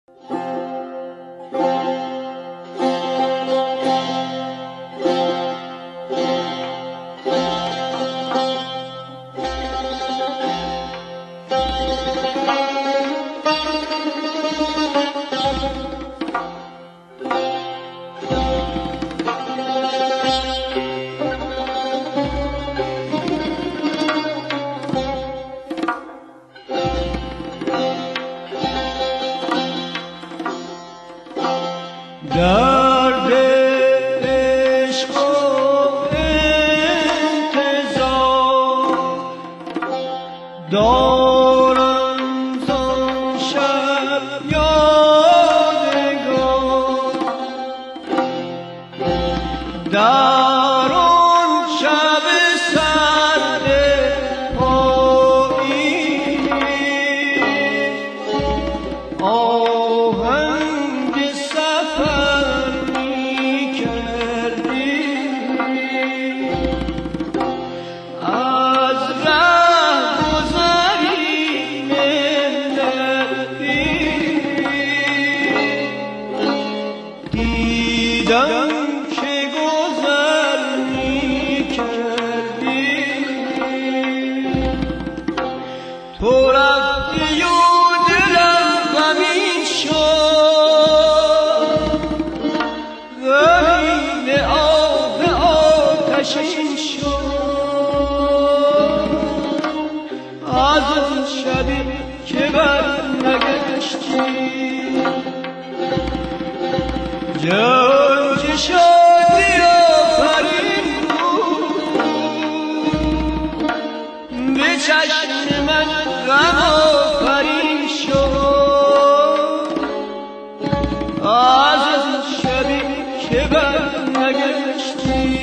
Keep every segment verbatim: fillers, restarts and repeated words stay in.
درد عشق و انتظار دارم زان شب یادگار، در آن شب سرد پاییز آهنگ سفر می‌کردی، از رهگذری ملتی دیدم که گذر می‌کردی. تو رفتی و دلم غمین شد، غمین آب آتشین شد، از آن شبی که برنگشتی. جان که شادی آفرین بود، به چشم من غم آفرین شد، از آن شبی که برنگشتی.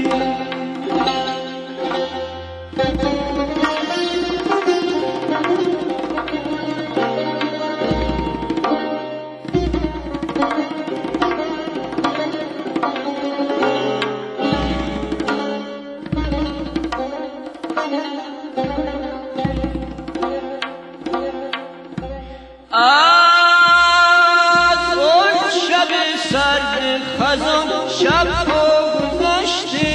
از اون شب سرد خزان شب‌ها گذشته،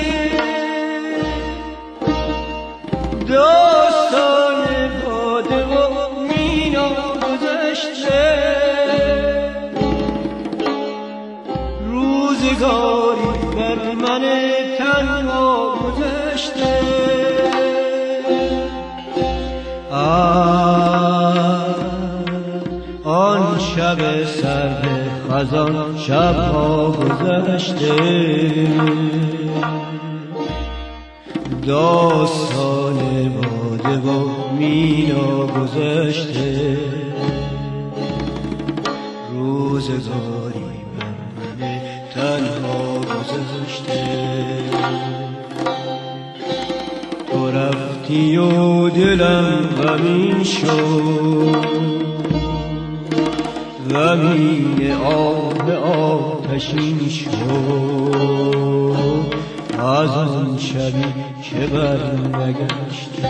داستان باده و مینا گذشته، روزگاری بر من تنها گذشته. آن شب سرد خزان شب‌ها گذشته، داستان باده و مینا گذشته، روزگاری بر من تنها گذشته. تو رفتی و دلم غمین شد، غمین آب آتشین شد، از آن شبی که برنگشته.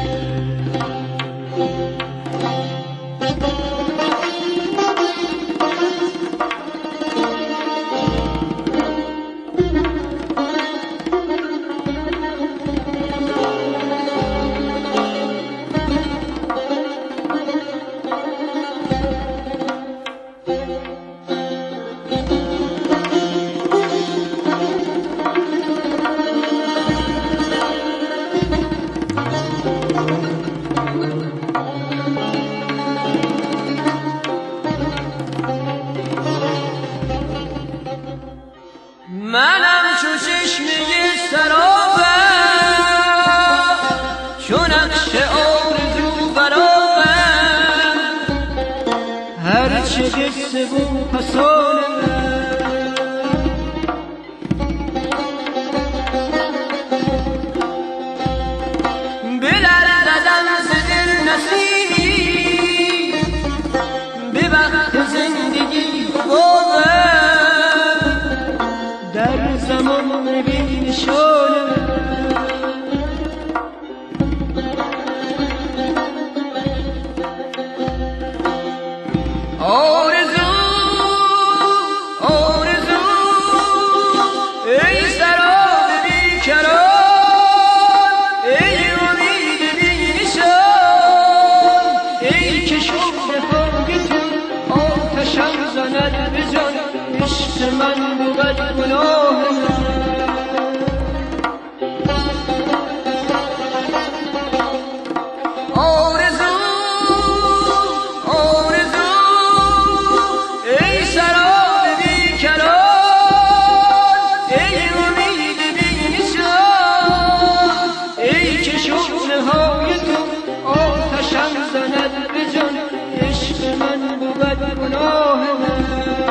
منم چو چشمه سرابم، چو نقش آرزو برابم، هرچه قصه و فسانه بلرزدم ز دل نسیم، به وقت زندگی بازم در زمان بی نشانه. آرزو آتشم زند به جان، عشق من بود گناه من. آرزو آرزو ای سراب بی کران، ای امید بی نشان، ای که شعله های تو آتشم زند به جان، عشق من بود گناه من.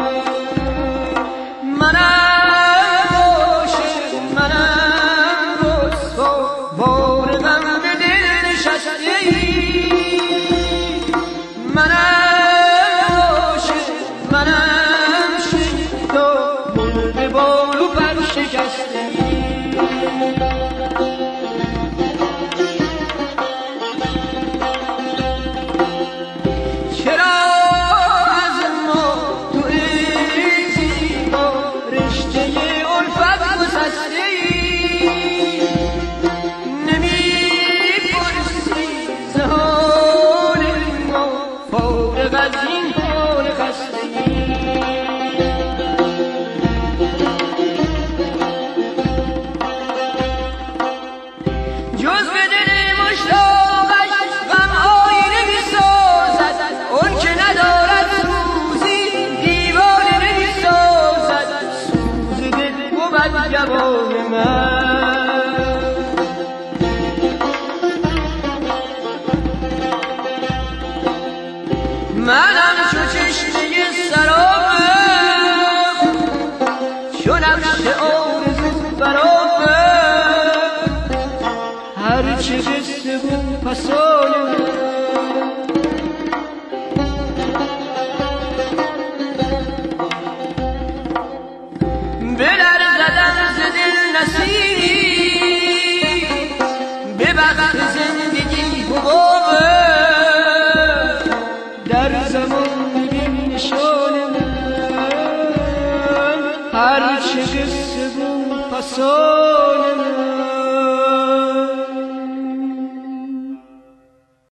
منم عاشق منم رسوا، بار غم به دل نشسته، منم عاشق منم شیدا، مرده بال و پر شکسته. جز به دل مشتاقش غم‌هایی نمی‌سازد، اون که ندارد سوزی دیوانه نمی‌سازد. سوز دل بود جوان من، منم چو چشمه سرابم، چو نقش آرزو برابم، هرچه قصه بود پسانم. بلرزدم ز دل نسیمی، به بخت زندگی حبابم، در زمان بی نشان من، هرچه قصه بود پسانم.